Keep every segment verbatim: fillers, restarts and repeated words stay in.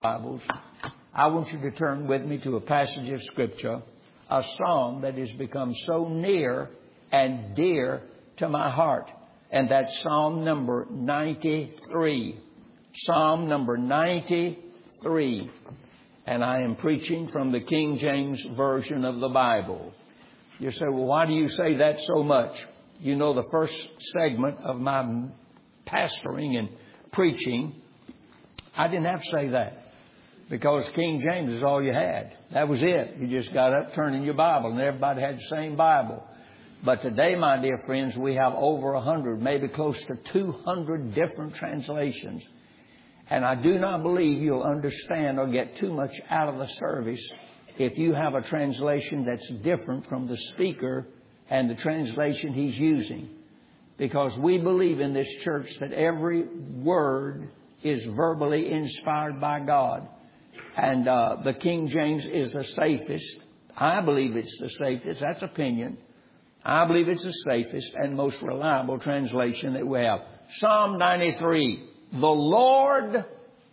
Bibles, I want you to turn with me to a passage of Scripture, a psalm that has become so near and dear to my heart. And that's Psalm number ninety-three. Psalm number ninety-three. And I am preaching from the King James Version of the Bible. You say, well, why do you say that so much? You know, the first segment of my pastoring and preaching, I didn't have to say that. Because King James is all you had. That was it. You just got up, turned in your Bible, and everybody had the same Bible. But today, my dear friends, we have over a hundred, maybe close to two hundred different translations. And I do not believe you'll understand or get too much out of the service if you have a translation that's different from the speaker and the translation he's using. Because we believe in this church that every word is verbally inspired by God. And uh, the King James is the safest. I believe it's the safest. That's opinion. I believe it's the safest and most reliable translation that we have. Psalm ninety-three. The Lord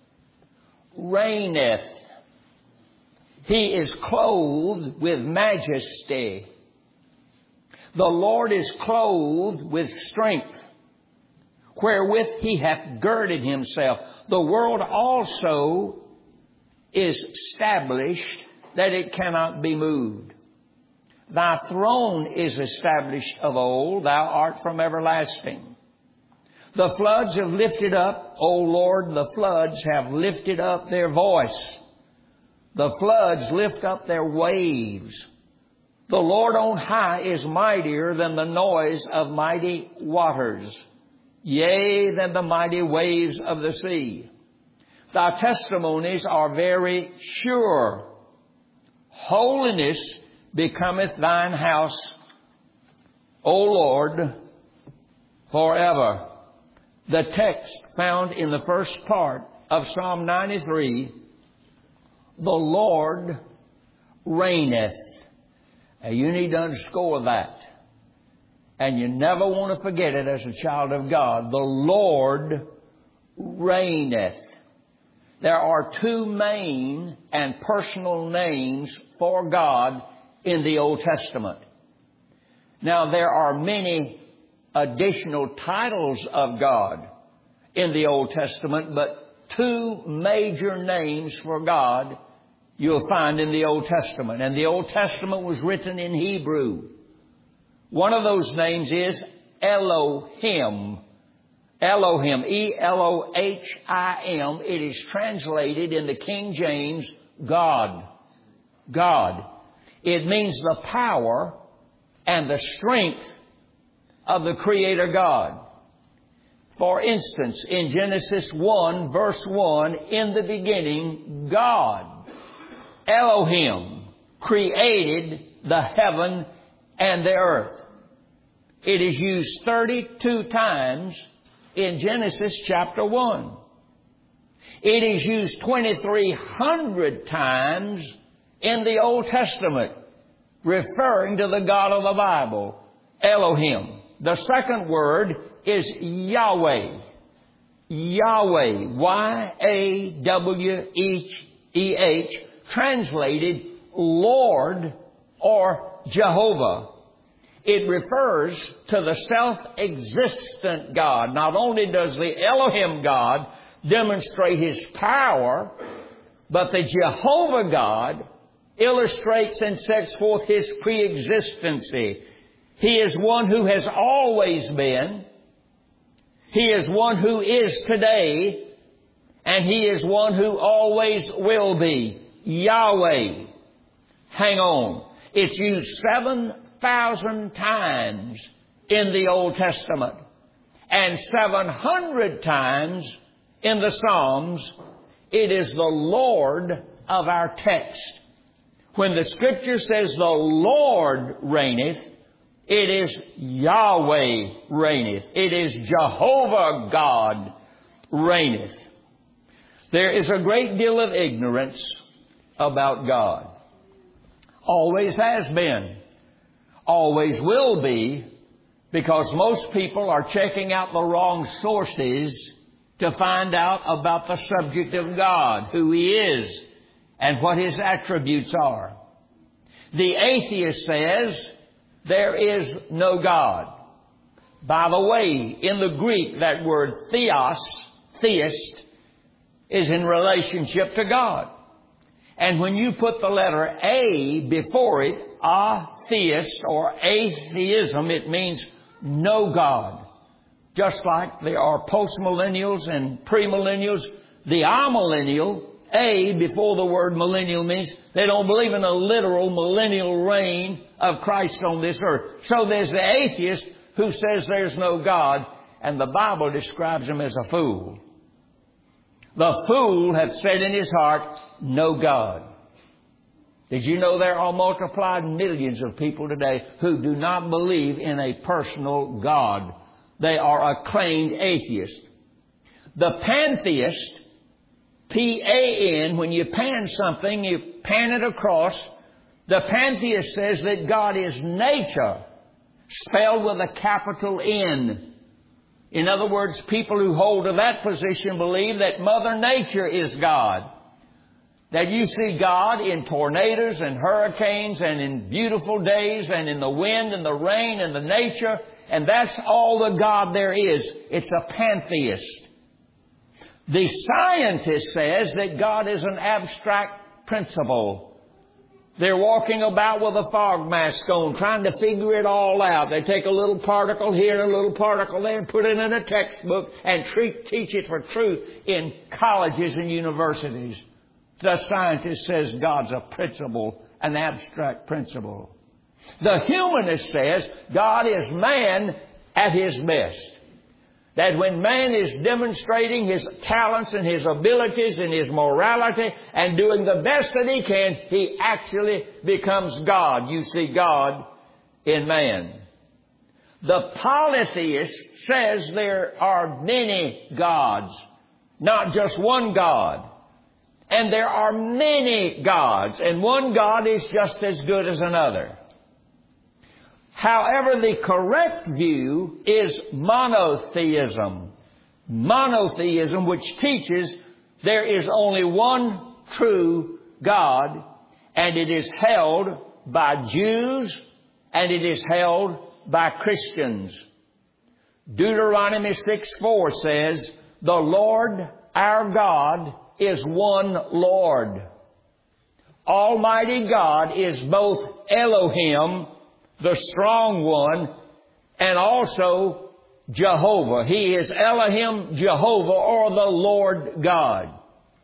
reigneth. He is clothed with majesty. The Lord is clothed with strength, wherewith He hath girded Himself. The world also is established that it cannot be moved. Thy throne is established of old. Thou art from everlasting. The floods have lifted up, O Lord, the floods have lifted up their voice. The floods lift up their waves. The Lord on high is mightier than the noise of mighty waters, yea, than the mighty waves of the sea. Thy testimonies are very sure. Holiness becometh thine house, O Lord, forever. The text found in the first part of Psalm ninety-three, the Lord reigneth. Now, you need to underscore that. And you never want to forget it as a child of God. The Lord reigneth. There are two main and personal names for God in the Old Testament. Now, there are many additional titles of God in the Old Testament, but two major names for God you'll find in the Old Testament. And the Old Testament was written in Hebrew. One of those names is Elohim. Elohim, E L O H I M. It is translated in the King James, God. God. It means the power and the strength of the Creator God. For instance, in Genesis one, verse one, in the beginning, God, Elohim, created the heaven and the earth. It is used thirty-two times in Genesis chapter one. It is used twenty-three hundred times in the Old Testament, referring to the God of the Bible, Elohim. The second word is Yahweh. Yahweh, Y A W E H, translated Lord or Jehovah. It refers to the self-existent God. Not only does the Elohim God demonstrate His power, but the Jehovah God illustrates and sets forth His pre-existency. He is one who has always been. He is one who is today. And He is one who always will be. Yahweh. Hang on. It's used seven thousand times in the Old Testament and seven hundred times in the Psalms. It is the Lord of our text. When the Scripture says the Lord reigneth, it is Yahweh reigneth. It is Jehovah God reigneth. There is a great deal of ignorance about God. Always has been. Always will be, because most people are checking out the wrong sources to find out about the subject of God, who He is, and what His attributes are. The atheist says there is no God. By the way, in the Greek, that word theos, theist, is in relationship to God. And when you put the letter A before it, atheist or atheism, it means no God. Just like there are postmillennials and premillennials, the amillennial, A before the word millennial, means they don't believe in a literal millennial reign of Christ on this earth. So there's the atheist who says there's no God, and the Bible describes him as a fool. The fool hath said in his heart, no God. Did you know there are multiplied millions of people today who do not believe in a personal God? They are acclaimed atheists. The pantheist, P A N, when you pan something, you pan it across. The pantheist says that God is nature, spelled with a capital N. In other words, people who hold to that position believe that Mother Nature is God. That you see God in tornadoes and hurricanes and in beautiful days and in the wind and the rain and the nature, and that's all the God there is. It's a pantheist. The scientist says that God is an abstract principle. They're walking about with a fog mask on, trying to figure it all out. They take a little particle here and a little particle there and put it in a textbook and treat, teach it for truth in colleges and universities. The scientist says God's a principle, an abstract principle. The humanist says God is man at his best. That when man is demonstrating his talents and his abilities and his morality and doing the best that he can, he actually becomes God. You see God in man. The polytheist says there are many gods, not just one God. And there are many gods, and one God is just as good as another. However, the correct view is monotheism. Monotheism, which teaches there is only one true God, and it is held by Jews, and it is held by Christians. Deuteronomy six four says, the Lord our God is one Lord. Almighty God is both Elohim, the strong one, and also Jehovah. He is Elohim, Jehovah, or the Lord God.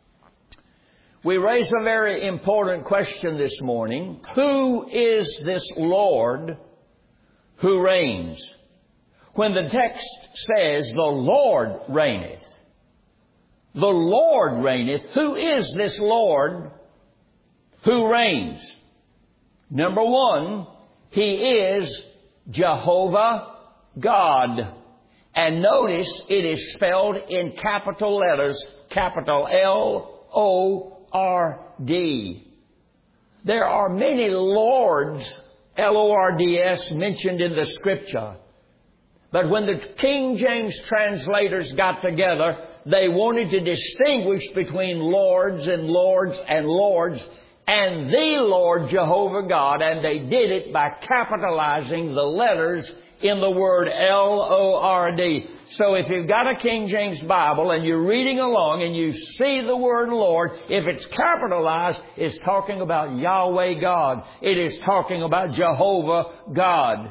We raise a very important question this morning. Who is this Lord who reigns? When the text says, the Lord reigneth, the Lord reigneth, who is this Lord who reigns? Number one, He is Jehovah God. And notice it is spelled in capital letters, capital L O R D. There are many lords, L O R D S, mentioned in the Scripture. But when the King James translators got together, they wanted to distinguish between lords and lords and lords and the Lord Jehovah God, and they did it by capitalizing the letters in the word L O R D. So if you've got a King James Bible and you're reading along and you see the word Lord, if it's capitalized, it's talking about Yahweh God. It is talking about Jehovah God.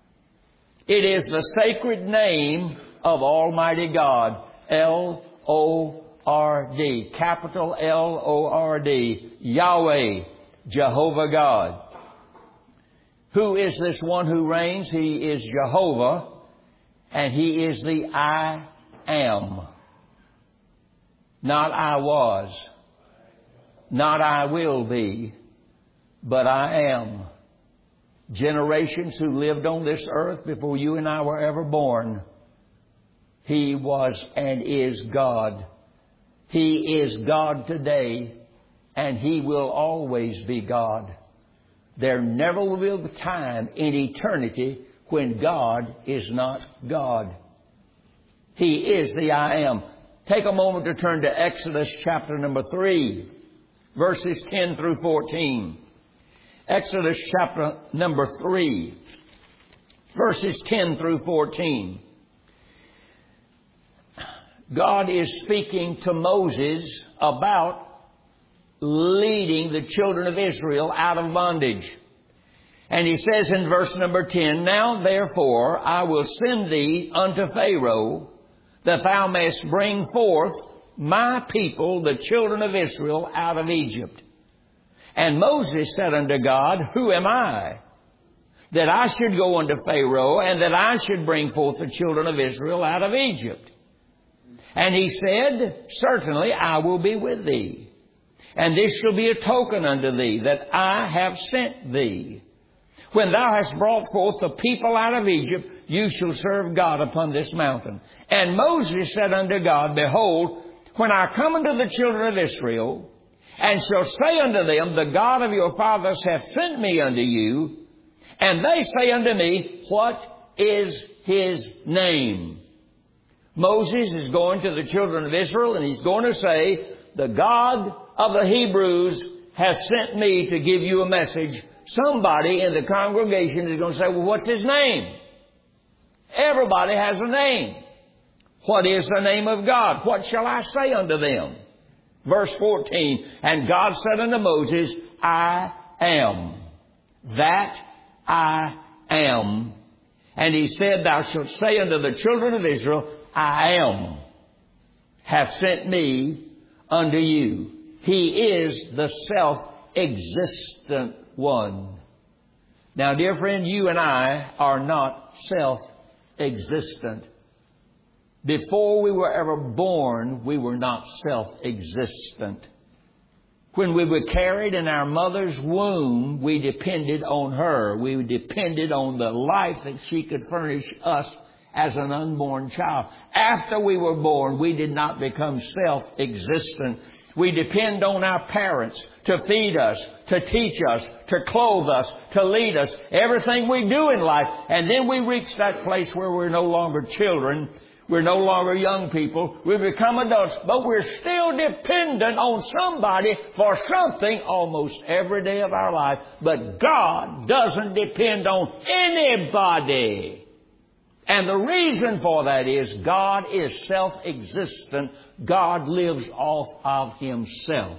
It is the sacred name of Almighty God. L O R D. Capital L O R D. Yahweh, Jehovah God. Who is this one who reigns? He is Jehovah, and He is the I am. Not I was. Not I will be. But I am. Generations who lived on this earth before you and I were ever born. He was and is God. He is God today, and He will always be God. There never will be a time in eternity when God is not God. He is the I am. Take a moment to turn to Exodus chapter number three, verses ten through fourteen. Exodus chapter number three, verses ten through fourteen. God is speaking to Moses about leading the children of Israel out of bondage. And he says in verse number ten, Now therefore I will send thee unto Pharaoh, that thou mayest bring forth my people, the children of Israel, out of Egypt. And Moses said unto God, Who am I, that I should go unto Pharaoh, and that I should bring forth the children of Israel out of Egypt? And he said, Certainly I will be with thee, and this shall be a token unto thee, that I have sent thee. When thou hast brought forth the people out of Egypt, you shall serve God upon this mountain. And Moses said unto God, Behold, when I come unto the children of Israel, and shall say unto them, The God of your fathers hath sent me unto you, and they say unto me, What is his name? Moses is going to the children of Israel, and he's going to say, The God of the Hebrews has sent me to give you a message. Somebody in the congregation is going to say, Well, what's his name? Everybody has a name. What is the name of God? What shall I say unto them? Verse fourteen, And God said unto Moses, I am that I am. And he said, Thou shalt say unto the children of Israel, I am, hath sent me unto you. He is the self-existent one. Now, dear friend, you and I are not self-existent. Before we were ever born, we were not self-existent. When we were carried in our mother's womb, we depended on her. We depended on the life that she could furnish us as an unborn child. After we were born, we did not become self-existent. We depend on our parents to feed us, to teach us, to clothe us, to lead us, everything we do in life. And then we reach that place where we're no longer children. We're no longer young people. We become adults, but we're still dependent on somebody for something almost every day of our life. But God doesn't depend on anybody. And the reason for that is God is self-existent. God lives off of Himself.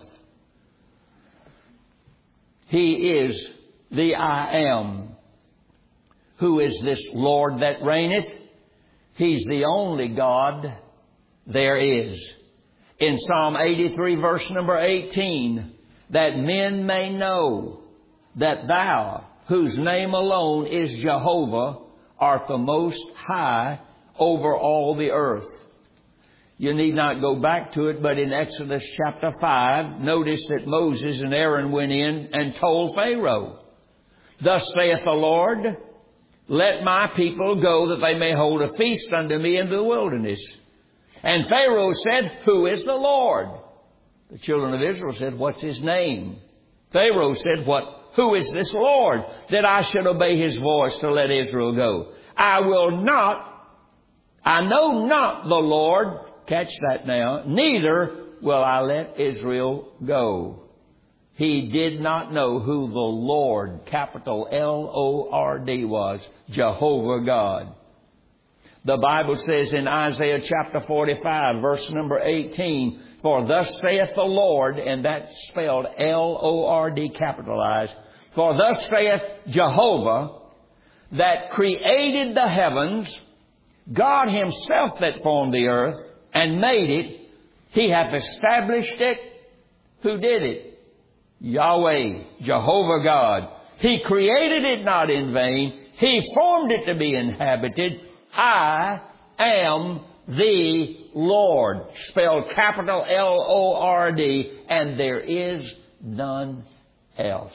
He is the I Am. Who is this Lord that reigneth? He's the only God there is. In Psalm eighty-three, verse number eighteen, that men may know that Thou, whose name alone is Jehovah, art the most high over all the earth. You need not go back to it, but in Exodus chapter five, notice that Moses and Aaron went in and told Pharaoh, Thus saith the Lord, Let my people go that they may hold a feast unto me in the wilderness. And Pharaoh said, Who is the Lord? The children of Israel said, What's His name? Pharaoh said, What? Who is this Lord, that I should obey His voice to let Israel go? I will not, I know not the Lord, catch that now, neither will I let Israel go. He did not know who the Lord, capital L O R D, was, Jehovah God. The Bible says in Isaiah chapter forty-five, verse number eighteen, For thus saith the Lord, and that's spelled L O R D capitalized, For thus saith Jehovah, that created the heavens, God Himself that formed the earth and made it. He hath established it. Who did it? Yahweh, Jehovah God. He created it not in vain. He formed it to be inhabited. I am the Lord. Spelled capital L O R D. And there is none else.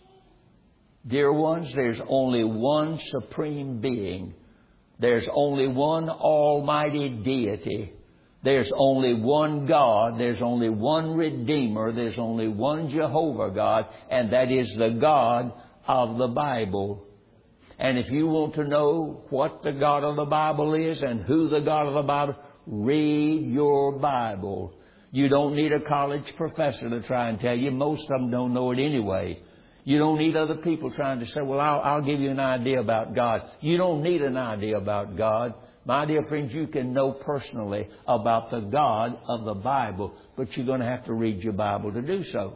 Dear ones, there's only one supreme being. There's only one almighty deity. There's only one God. There's only one Redeemer. There's only one Jehovah God. And that is the God of the Bible. And if you want to know what the God of the Bible is and who the God of the Bible, read your Bible. You don't need a college professor to try and tell you. Most of them don't know it anyway. You don't need other people trying to say, well, I'll, I'll give you an idea about God. You don't need an idea about God. My dear friends, you can know personally about the God of the Bible, but you're going to have to read your Bible to do so.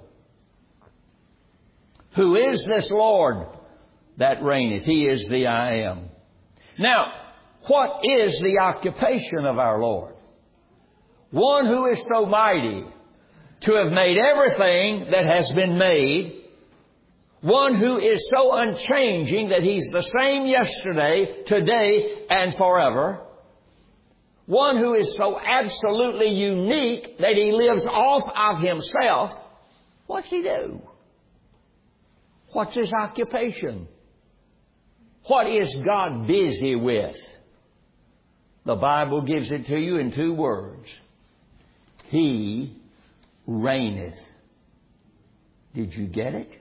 Who is this Lord that reigneth? He is the I am. Now, what is the occupation of our Lord? One who is so mighty to have made everything that has been made. One who is so unchanging that He's the same yesterday, today, and forever. One who is so absolutely unique that He lives off of Himself. What's He do? What's His occupation? What is God busy with? The Bible gives it to you in two words. He reigneth. Did you get it?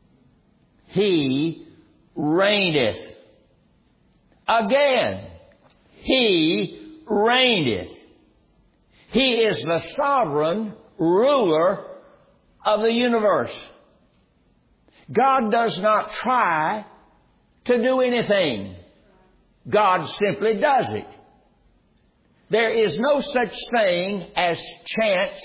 He reigneth. Again, He reigneth. He is the sovereign ruler of the universe. God does not try to do anything. God simply does it. There is no such thing as chance,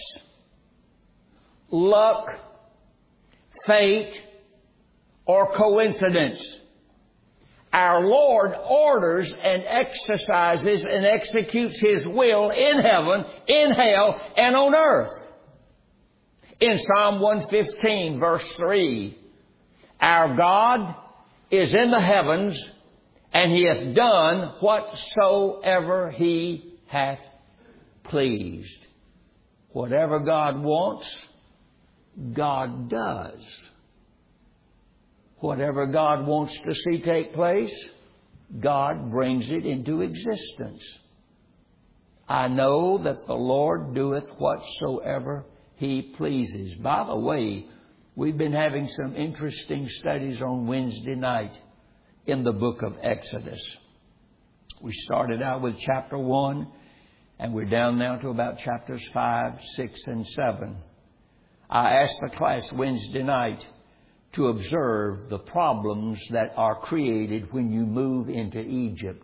luck, fate, or coincidence. Our Lord orders and exercises and executes His will in heaven, in hell, and on earth. In Psalm one fifteen, verse three, our God is in the heavens, and He hath done whatsoever He hath pleased. Whatever God wants, God does. Whatever God wants to see take place, God brings it into existence. I know that the Lord doeth whatsoever He pleases. By the way, we've been having some interesting studies on Wednesday night in the book of Exodus. We started out with chapter one, and we're down now to about chapters five, six, and seven. I asked the class Wednesday night to observe the problems that are created when you move into Egypt.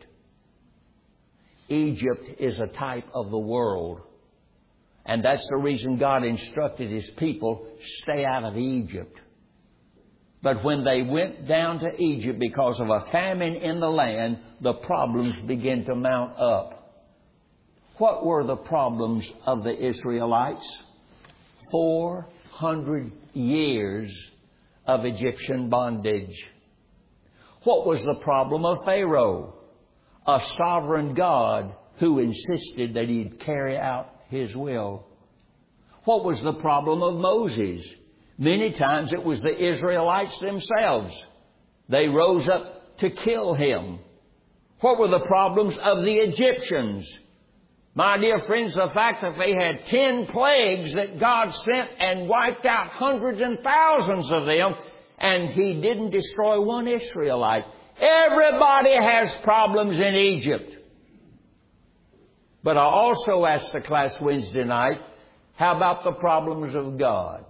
Egypt is a type of the world. And that's the reason God instructed His people, stay out of Egypt. But when they went down to Egypt because of a famine in the land, the problems began to mount up. What were the problems of the Israelites? Four hundred years of Egyptian bondage. What was the problem of Pharaoh? A sovereign God who insisted that he'd carry out His will. What was the problem of Moses? Many times it was the Israelites themselves. They rose up to kill him. What were the problems of the Egyptians? My dear friends, the fact that they had ten plagues that God sent and wiped out hundreds and thousands of them, and He didn't destroy one Israelite. Everybody has problems in Egypt. But I also asked the class Wednesday night, how about the problems of God?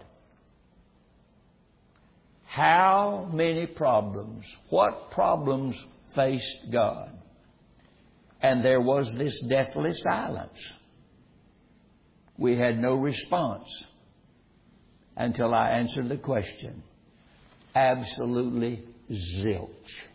How many problems? What problems faced God? And there was this deathly silence. We had no response until I answered the question. Absolutely zilch.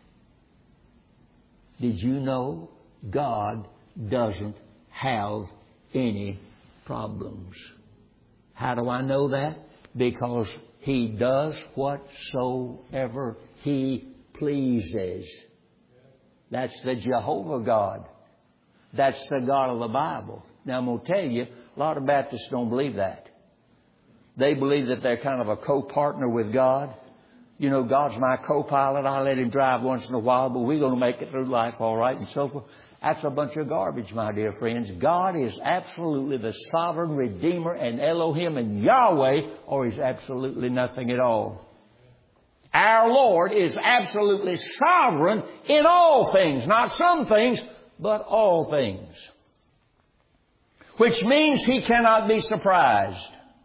Did you know God doesn't have any problems? How do I know that? Because He does whatsoever He pleases. That's the Jehovah God. That's the God of the Bible. Now I'm going to tell you, a lot of Baptists don't believe that. They believe that they're kind of a co-partner with God. You know, God's my co-pilot. I let Him drive once in a while, but we're going to make it through life all right and so forth. That's a bunch of garbage, my dear friends. God is absolutely the sovereign Redeemer and Elohim and Yahweh, or He's absolutely nothing at all. Our Lord is absolutely sovereign in all things. Not some things, but all things. which means He cannot be surprised.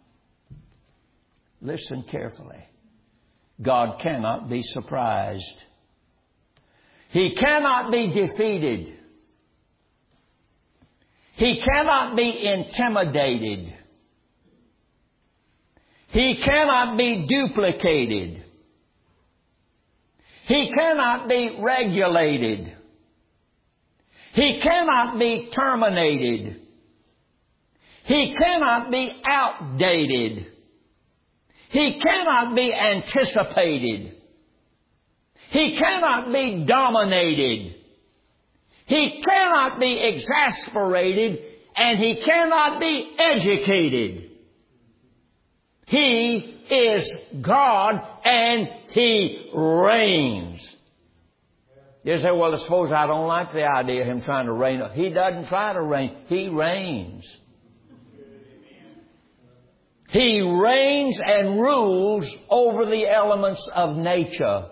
Listen carefully. God cannot be surprised. He cannot be defeated. He cannot be intimidated. He cannot be duplicated. He cannot be regulated. He cannot be terminated. He cannot be outdated. He cannot be anticipated. He cannot be dominated. He cannot be exasperated, and He cannot be educated. He is God, and He reigns. You say, well, I suppose I don't like the idea of Him trying to reign. He doesn't try to reign. He reigns. He reigns and rules over the elements of nature.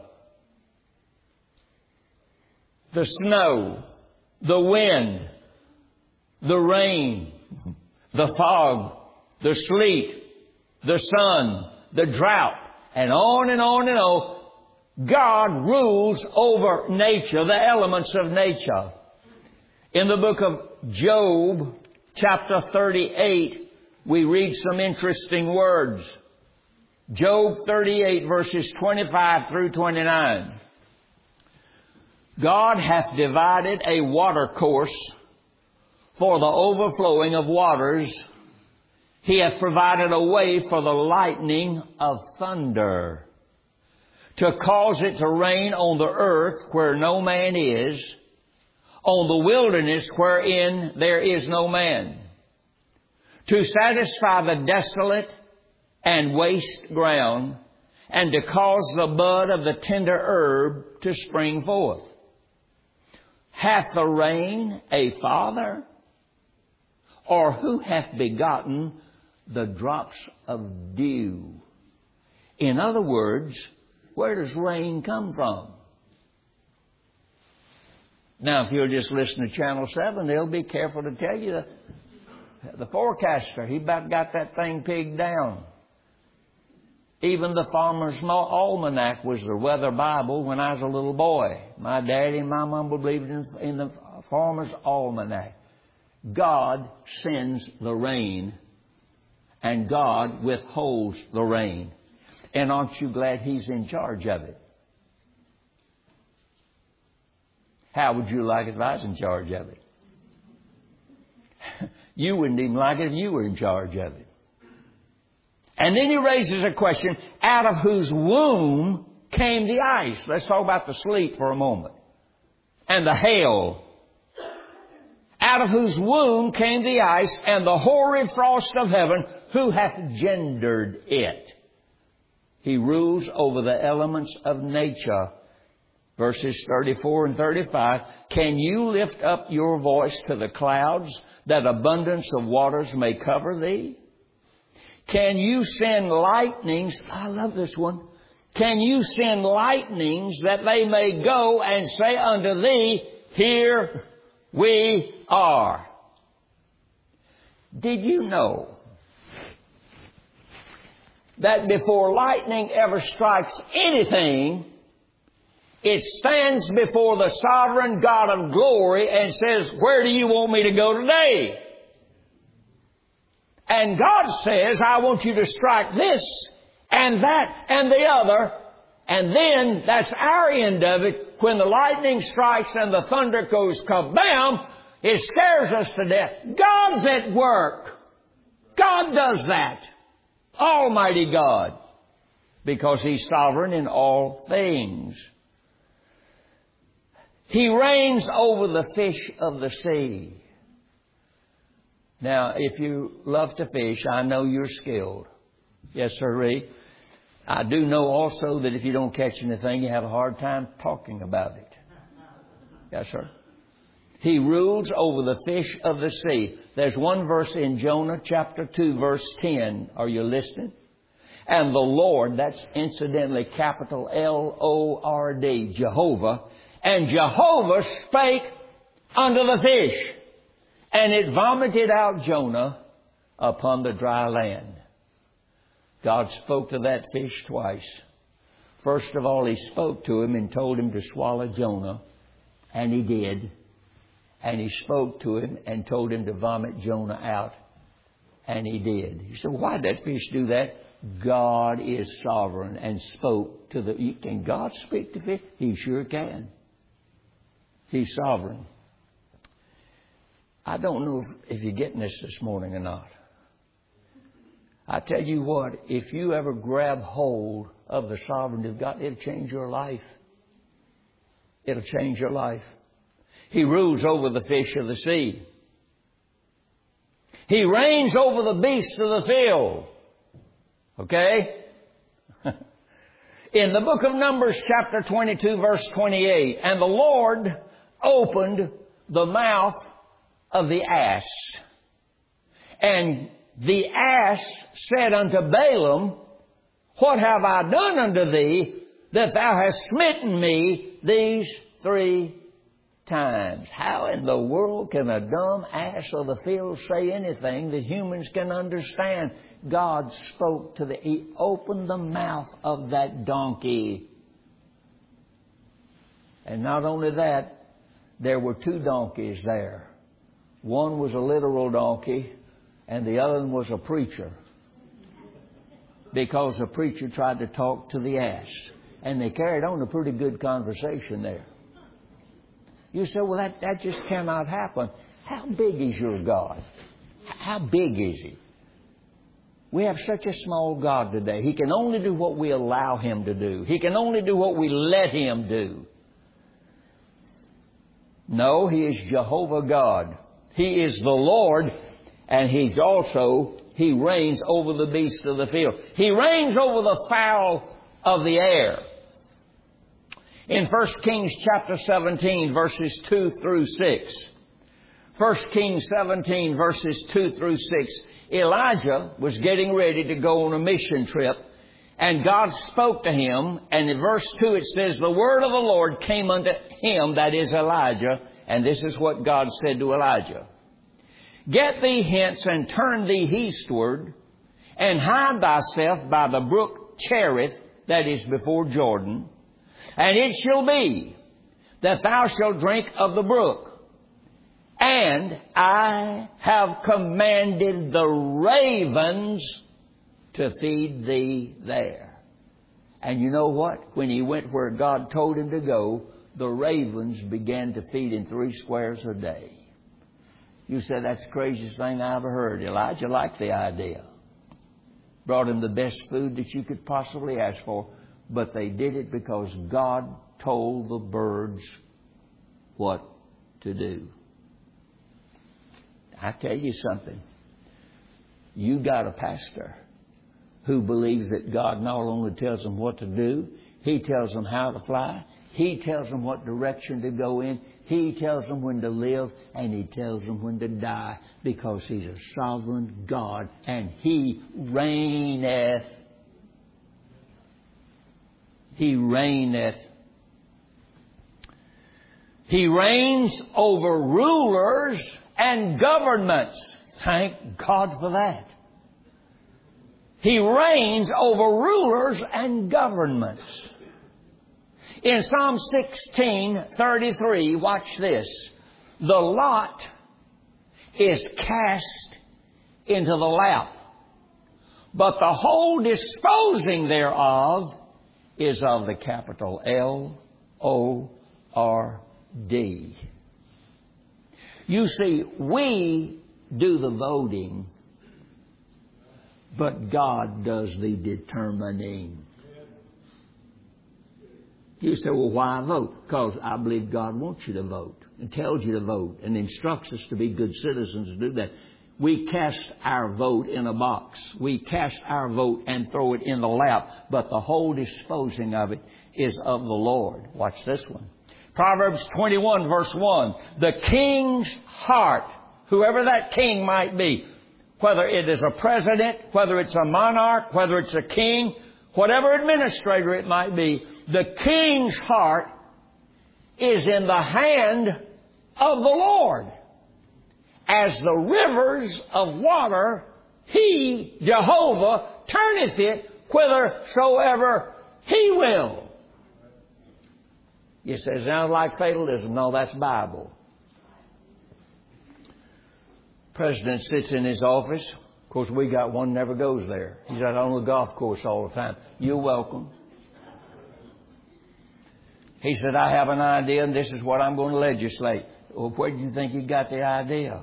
The snow, the wind, the rain, the fog, the sleet, the sun, the drought, and on and on and on. God rules over nature, the elements of nature. In the book of Job, chapter thirty-eight, we read some interesting words. Job thirty-eight, verses twenty-five through twenty-nine. God hath divided a watercourse for the overflowing of waters. He hath provided a way for the lightning of thunder, to cause it to rain on the earth where no man is, on the wilderness wherein there is no man, to satisfy the desolate and waste ground, and to cause the bud of the tender herb to spring forth. Hath the rain a father? Or who hath begotten the drops of dew? In other words, where does rain come from? Now, if you'll just listen to Channel seven, they'll be careful to tell you that the forecaster, he about got that thing pigged down. Even the Farmer's Almanac was the weather Bible when I was a little boy. My daddy and my mom believed in, in the Farmer's Almanac. God sends the rain, and God withholds the rain. And aren't you glad He's in charge of it? How would you like it if I was in charge of it? You wouldn't even like it if you were in charge of it. And then He raises a question, out of whose womb came the ice? Let's talk about the sleet for a moment. And the hail. Out of whose womb came the ice and the horrid frost of heaven, who hath gendered it? He rules over the elements of nature. Verses thirty-four and thirty-five. Can you lift up your voice to the clouds, that abundance of waters may cover thee? Can you send lightnings? I love this one. Can you send lightnings that they may go and say unto thee, here we are? Did you know that before lightning ever strikes anything, it stands before the sovereign God of glory and says, where do you want me to go today? And God says, I want you to strike this and that and the other. And then that's our end of it. When the lightning strikes and the thunder goes kabam, it scares us to death. God's at work. God does that. Almighty God. Because He's sovereign in all things. He reigns over the fish of the sea. Now, if you love to fish, I know you're skilled. Yes, sirree. I do know also that if you don't catch anything, you have a hard time talking about it. Yes, sir. He rules over the fish of the sea. There's one verse in Jonah chapter two, verse ten. Are you listening? And the Lord, that's incidentally capital L O R D, Jehovah. And Jehovah spake unto the fish, and it vomited out Jonah upon the dry land. God spoke to that fish twice. First of all, He spoke to him and told him to swallow Jonah, and He did. And He spoke to him and told him to vomit Jonah out, and He did. You said, well, why did that fish do that? God is sovereign and spoke to the... Can God speak to fish? He sure can. He's sovereign. I don't know if, if you're getting this this morning or not. I tell you what, if you ever grab hold of the sovereignty of God, it'll change your life. It'll change your life. He rules over the fish of the sea. He reigns over the beasts of the field. Okay? In the book of Numbers, chapter twenty-two, verse twenty-eight, and the Lord opened the mouth of the ass. And the ass said unto Balaam, what have I done unto thee that thou hast smitten me these three times? How in the world can a dumb ass of the field say anything that humans can understand? God spoke to the... He opened the mouth of that donkey. And not only that, there were two donkeys there. One was a literal donkey, and the other one was a preacher. Because the preacher tried to talk to the ass. And they carried on a pretty good conversation there. You say, well, that, that just cannot happen. How big is your God? How big is He? We have such a small God today. He can only do what we allow Him to do. He can only do what we let Him do. No, He is Jehovah God. He is the Lord, and He's also, He reigns over the beasts of the field. He reigns over the fowl of the air. In First Kings chapter seventeen, verses two through six. First Kings seventeen, verses two through six. Elijah was getting ready to go on a mission trip, and God spoke to him, and in verse two it says, the word of the Lord came unto him, that is Elijah, and this is what God said to Elijah. Get thee hence and turn thee eastward, and hide thyself by the brook Cherith, that is before Jordan, and it shall be that thou shalt drink of the brook. And I have commanded the ravens to feed thee there. And you know what? When he went where God told him to go, the ravens began to feed him three squares a day. You said, that's the craziest thing I ever heard. Elijah liked the idea. Brought him the best food that you could possibly ask for. But they did it because God told the birds what to do. I tell you something. You got a pastor who believes that God not only tells them what to do, He tells them how to fly, He tells them what direction to go in, He tells them when to live, and He tells them when to die, because He's a sovereign God, and He reigneth. He reigneth. He reigns over rulers and governments. Thank God for that. He reigns over rulers and governments. In Psalm sixteen thirty-three, watch this. The lot is cast into the lap, but the whole disposing thereof is of the capital L O R D. You see, we do the voting, but God does the determining. You say, well, why vote? Because I believe God wants you to vote and tells you to vote and instructs us to be good citizens to do that. We cast our vote in a box. We cast our vote and throw it in the lap, but the whole disposing of it is of the Lord. Watch this one. Proverbs twenty-one, verse one. The king's heart, whoever that king might be, whether it is a president, whether it's a monarch, whether it's a king, whatever administrator it might be, the king's heart is in the hand of the Lord. as the rivers of water, He, Jehovah, turneth it whithersoever He will. You say, sounds like fatalism. No, that's Bible. President sits in his office. Of course, we got one never goes there. He's out on the golf course all the time. You're welcome. He said, I have an idea and this is what I'm going to legislate. Well, where do you think he got the idea?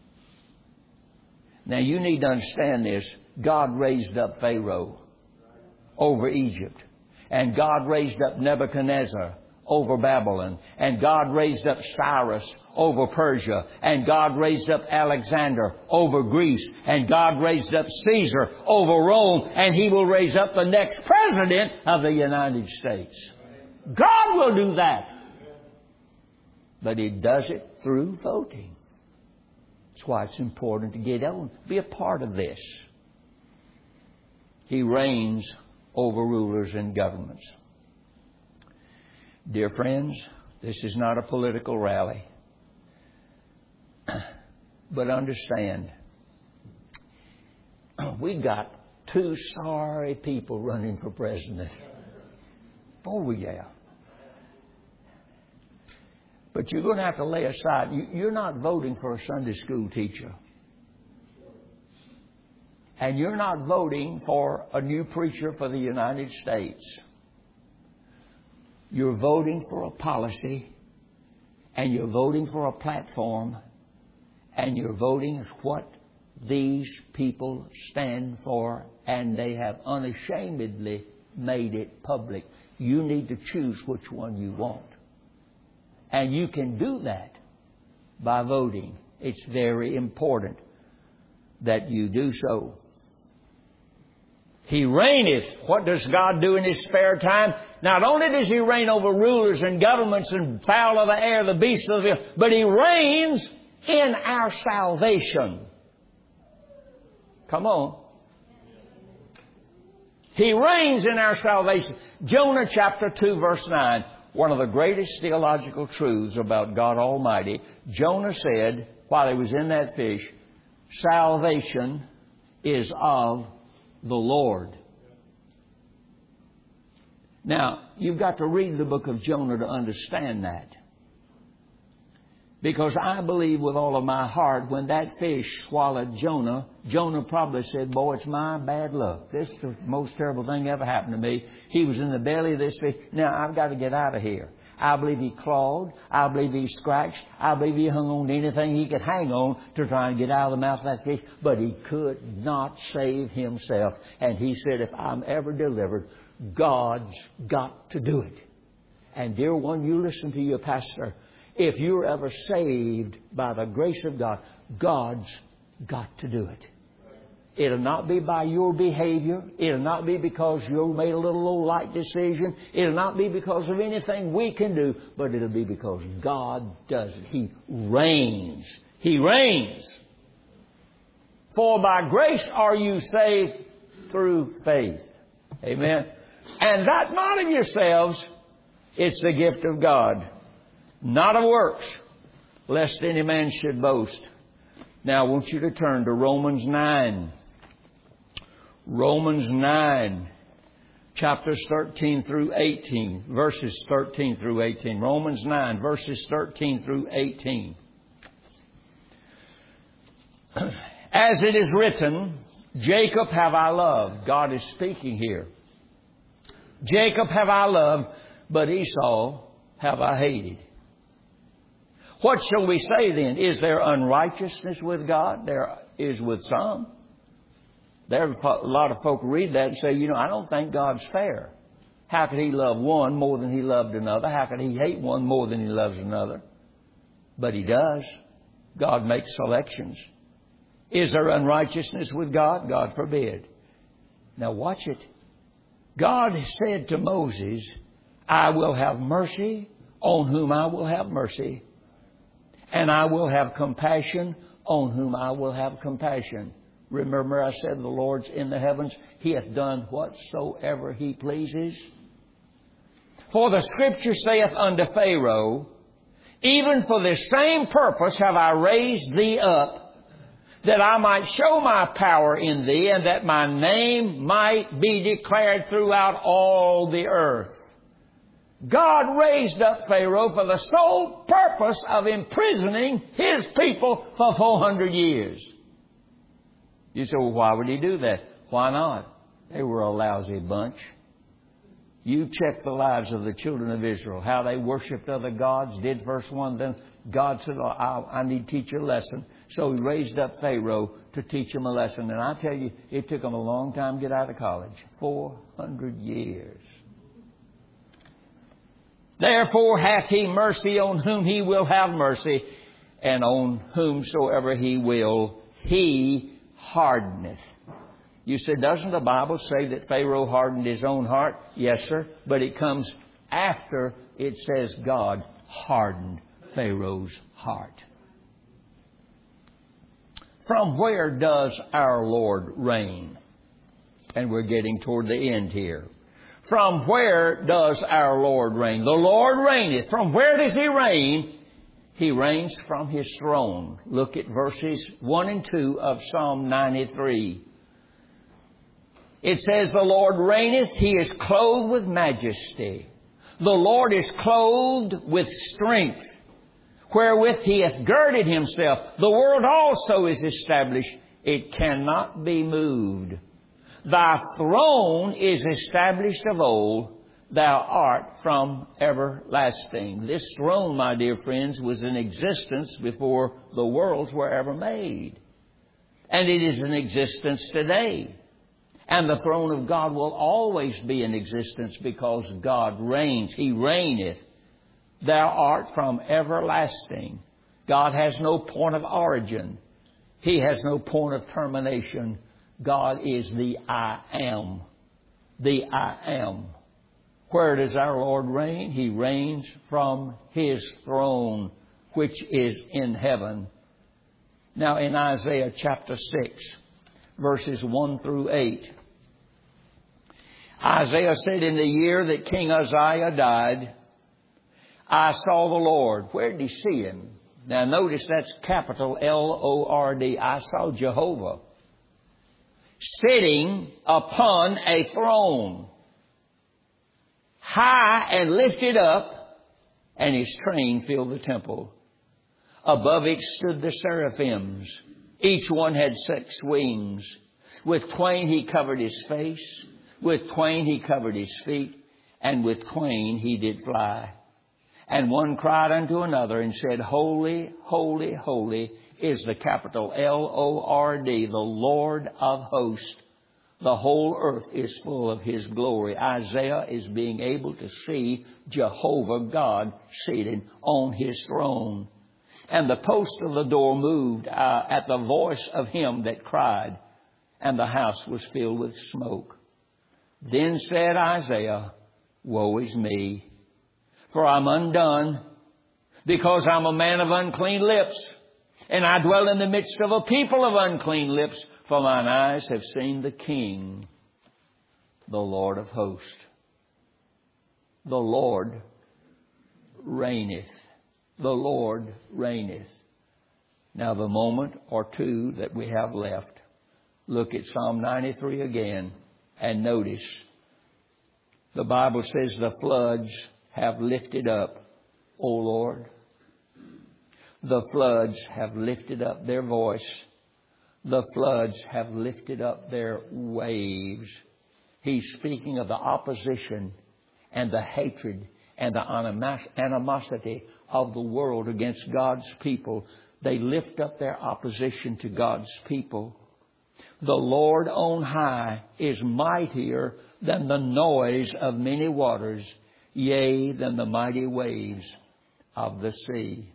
Now, you need to understand this. God raised up Pharaoh over Egypt. And God raised up Nebuchadnezzar over Babylon. And God raised up Cyrus over Persia. And God raised up Alexander over Greece. And God raised up Caesar over Rome. And He will raise up the next president of the United States. God will do that. But He does it through voting. That's why it's important to get on, be a part of this. He reigns over rulers and governments. Dear friends, this is not a political rally. But understand, we got two sorry people running for president. Oh, yeah. But you're going to have to lay aside. You're not voting for a Sunday school teacher. And you're not voting for a new preacher for the United States. You're voting for a policy. And you're voting for a platform. And you're voting what these people stand for. And they have unashamedly made it public. You need to choose which one you want. And you can do that by voting. It's very important that you do so. He reigneth. What does God do in His spare time? Not only does He reign over rulers and governments and fowl of the air, the beasts of the field, but He reigns in our salvation. Come on. He reigns in our salvation. Jonah chapter two verse nine. One of the greatest theological truths about God Almighty. Jonah said, while he was in that fish, salvation is of the Lord. Now, you've got to read the book of Jonah to understand that. Because I believe with all of my heart, when that fish swallowed Jonah, Jonah probably said, boy, it's my bad luck. This is the most terrible thing ever happened to me. He was in the belly of this fish. Now, I've got to get out of here. I believe he clawed. I believe he scratched. I believe he hung on to anything he could hang on to try and get out of the mouth of that fish. But he could not save himself. And he said, if I'm ever delivered, God's got to do it. And dear one, you listen to your pastor. If you're ever saved by the grace of God, God's got to do it. It'll not be by your behavior. It'll not be because you made a little old light decision. It'll not be because of anything we can do. But it'll be because God does it. He reigns. He reigns. For by grace are you saved through faith. Amen. And that not of yourselves. It's the gift of God. Not of works, lest any man should boast. Now I want you to turn to Romans nine. Romans nine, chapters thirteen through eighteen. Verses thirteen through eighteen. Romans nine, verses thirteen through eighteen. As it is written, Jacob have I loved. God is speaking here. Jacob have I loved, but Esau have I hated. What shall we say then? Is there unrighteousness with God? There is with some. There are a lot of folk read that and say, you know, I don't think God's fair. How could He love one more than He loved another? How could He hate one more than He loves another? But He does. God makes selections. Is there unrighteousness with God? God forbid. Now watch it. God said to Moses, I will have mercy on whom I will have mercy. And I will have compassion on whom I will have compassion. Remember I said the Lord's in the heavens. He hath done whatsoever He pleases. For the Scripture saith unto Pharaoh, even for this same purpose have I raised thee up, that I might show my power in thee, and that my name might be declared throughout all the earth. God raised up Pharaoh for the sole purpose of imprisoning His people for four hundred years. You say, well, why would He do that? Why not? They were a lousy bunch. You check the lives of the children of Israel, how they worshipped other gods, did verse one. Then God said, oh, I, I need to teach you a lesson. So He raised up Pharaoh to teach them a lesson. And I tell you, it took them a long time to get out of college. four hundred years. Therefore hath He mercy on whom He will have mercy, and on whomsoever He will, He hardeneth. You said, doesn't the Bible say that Pharaoh hardened his own heart? Yes, sir. But it comes after it says God hardened Pharaoh's heart. From where does our Lord reign? And we're getting toward the end here. From where does our Lord reign? The Lord reigneth. From where does He reign? He reigns from His throne. Look at verses one and two of Psalm ninety-three. It says, the Lord reigneth, He is clothed with majesty. The Lord is clothed with strength, wherewith He hath girded Himself. The world also is established. It cannot be moved. Thy throne is established of old. Thou art from everlasting. This throne, my dear friends, was in existence before the worlds were ever made. And it is in existence today. And the throne of God will always be in existence because God reigns. He reigneth. Thou art from everlasting. God has no point of origin. He has no point of termination. God is the I am. The I am. Where does our Lord reign? He reigns from His throne, which is in heaven. Now in Isaiah chapter six, verses one through eight, Isaiah said, in the year that King Uzziah died, I saw the Lord. Where did he see Him? Now notice that's capital L O R D. I saw Jehovah sitting upon a throne, high and lifted up, and His train filled the temple. Above it stood the seraphims. Each one had six wings. With twain He covered His face. With twain He covered His feet, and with twain He did fly. And one cried unto another and said, Holy, holy, holy is the capital L O R D, the Lord of hosts. The whole earth is full of His glory. Isaiah is being able to see Jehovah God seated on His throne. And the post of the door moved uh, at the voice of him that cried, and the house was filled with smoke. Then said Isaiah, Woe is me, for I'm undone, because I'm a man of unclean lips, and I dwell in the midst of a people of unclean lips, for mine eyes have seen the King, the Lord of hosts. The Lord reigneth. The Lord reigneth. Now the moment or two that we have left, look at Psalm ninety-three again. And notice, the Bible says the floods have lifted up, O Lord. The floods have lifted up their voice. The floods have lifted up their waves. He's speaking of the opposition and the hatred and the animosity of the world against God's people. They lift up their opposition to God's people. The Lord on high is mightier than the noise of many waters, yea, than the mighty waves of the sea.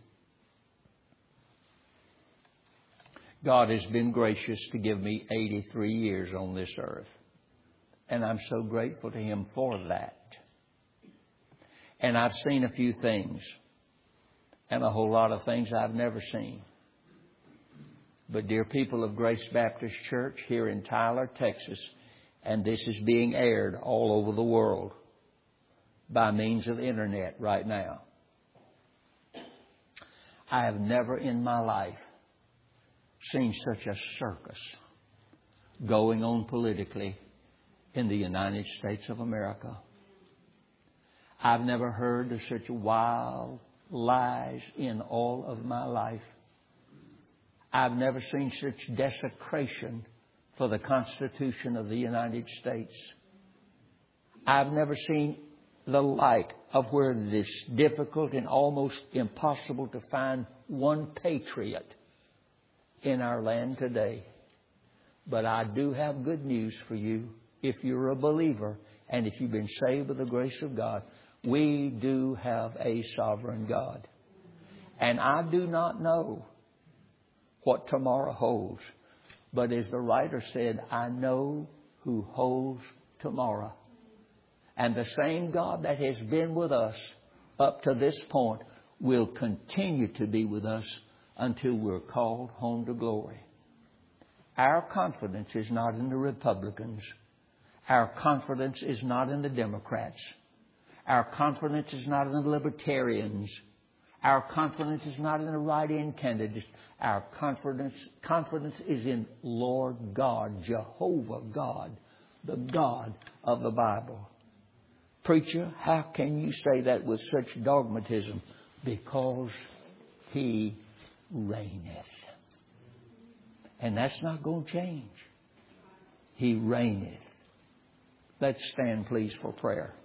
God has been gracious to give me eighty-three years on this earth. And I'm so grateful to Him for that. And I've seen a few things. And a whole lot of things I've never seen. But dear people of Grace Baptist Church here in Tyler, Texas, and this is being aired all over the world by means of the internet right now. I have never in my life seen such a circus going on politically in the United States of America. I've never heard of such wild lies in all of my life. I've never seen such desecration for the Constitution of the United States. I've never seen the like of where it is difficult and almost impossible to find one patriot in our land today. But I do have good news for you. If you're a believer and if you've been saved by the grace of God, we do have a sovereign God. And I do not know what tomorrow holds. But as the writer said, I know who holds tomorrow. And the same God that has been with us up to this point will continue to be with us until we're called home to glory. Our confidence is not in the Republicans. Our confidence is not in the Democrats. Our confidence is not in the Libertarians. Our confidence is not in the write-in candidates. Our confidence, confidence is in Lord God, Jehovah God, the God of the Bible. Preacher, how can you say that with such dogmatism? Because He reigneth. And that's not going to change. He reigneth. Let's stand, please, for prayer.